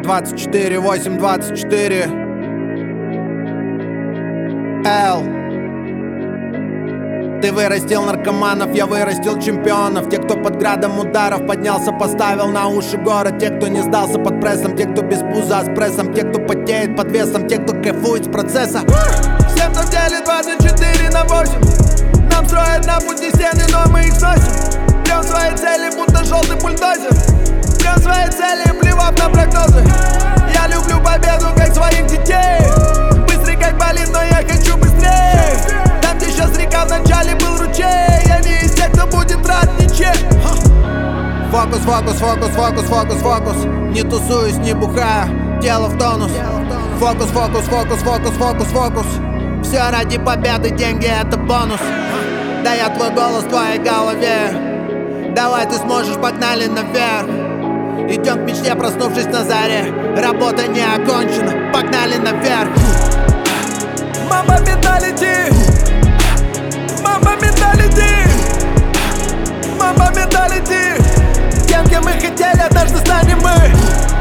24, 8, 24. Л. Ты вырастил наркоманов, я вырастил чемпионов. Те, кто под градом ударов поднялся, поставил на уши город. Те, кто не сдался под прессом, те, кто без пуза, с прессом. Те, кто потеет под весом, те, кто кайфует с процесса. Всем, кто в деле 24/8. Нам строят на пути стены, но мы их сносим. Прям свои цели, будто желтый бульдозер. Прям свои цели, плевав на прогнозы. Я люблю победу, как своих детей. Быстрый, как болит, но я хочу быстрее. Там, где сейчас река, в начале был ручей. Я не из тех, кто будет рад ничем. Фокус, фокус, фокус, фокус, фокус, фокус. Не тусуюсь, не бухаю, тело в тонус. Фокус, фокус, фокус, фокус, фокус, фокус. Все ради победы, деньги это бонус. Да я твой голос в твоей голове. Давай, ты сможешь, погнали наверх. Идем к мечте, проснувшись на заре. Работа не окончена, погнали наверх. Мама менталити. Мама менталити. Мама менталити. Тем, кем мы хотели, однажды станем мы.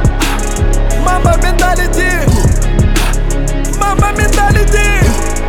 Мама менталити. Мама менталити.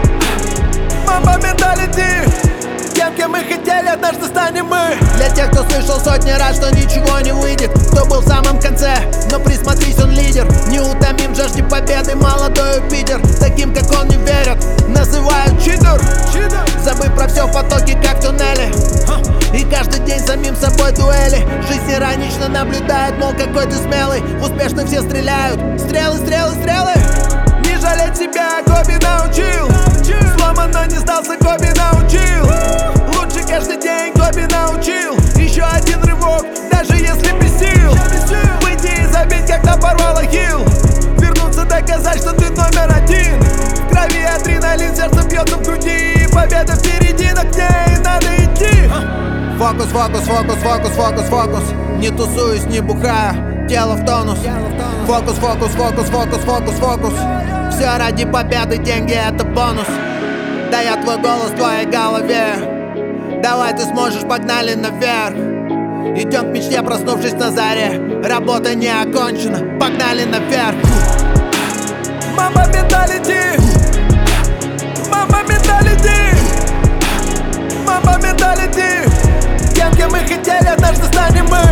Мама менталити. Тем, кем мы хотели, однажды станем мы. Для тех, кто слышал сотни раз, что ничего не выйдет, кто был в самом конце, но присмотрись, он лидер. Неутомим в жажде победы, молодой Юпитер. Таким, как он, не верят, называют читер. Забыв про все в потоке, как в туннеле. И каждый день самим собой дуэли. Жизнь иронично наблюдает, мол, какой ты смелый. Успешно все стреляют, стрелы, стрелы, стрелы. Не жалеть себя, Коби научил. Сломан, но не сдался, Коби научил. Лучше каждый день, Коби научил. Еще один рывок, даже если без сил. Выйти и забить, когда порвало хил. Вернуться, доказать, что ты номер один. В крови адреналин, сердце бьется в груди. Победа впереди, но к ней надо идти. Фокус, фокус, фокус, фокус, фокус, фокус. Не тусуюсь, не бухаю, тело в тонус. Фокус, фокус, фокус, фокус, фокус, фокус. Все ради победы, деньги это бонус. Да я твой голос в твоей голове. Давай, ты сможешь, погнали наверх. Идем к мечте, проснувшись на заре. Работа не окончена, погнали наверх. Мама менталити. Мама менталити. Мама менталити. Тем, кем мы хотели, однажды станем мы.